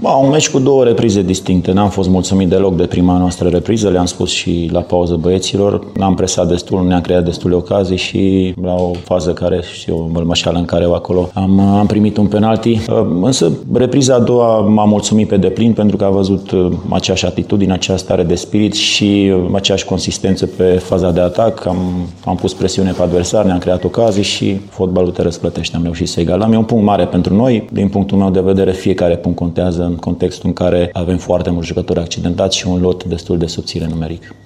Un meci cu două reprize distincte. N-am fost mulțumit deloc de prima noastră repriză, le-am spus și la pauză băieților. N-am presat destul, nu ne-am creat destule ocazii și la o fază care, știu, mălmășeală în care acolo am primit un penalti. Însă repriza a doua m-a mulțumit pe deplin pentru că a văzut aceeași atitudine, aceeași stare de spirit și aceeași consistență pe faza de atac. Am pus presiune pe adversar, ne-am creat ocazii și fotbalul te răsplătește. Am reușit să egalăm. E un punct mare pentru noi. Din punctul meu de vedere, fiecare punct contează în contextul în care avem foarte mulți jucători accidentați și un lot destul de subțire numeric.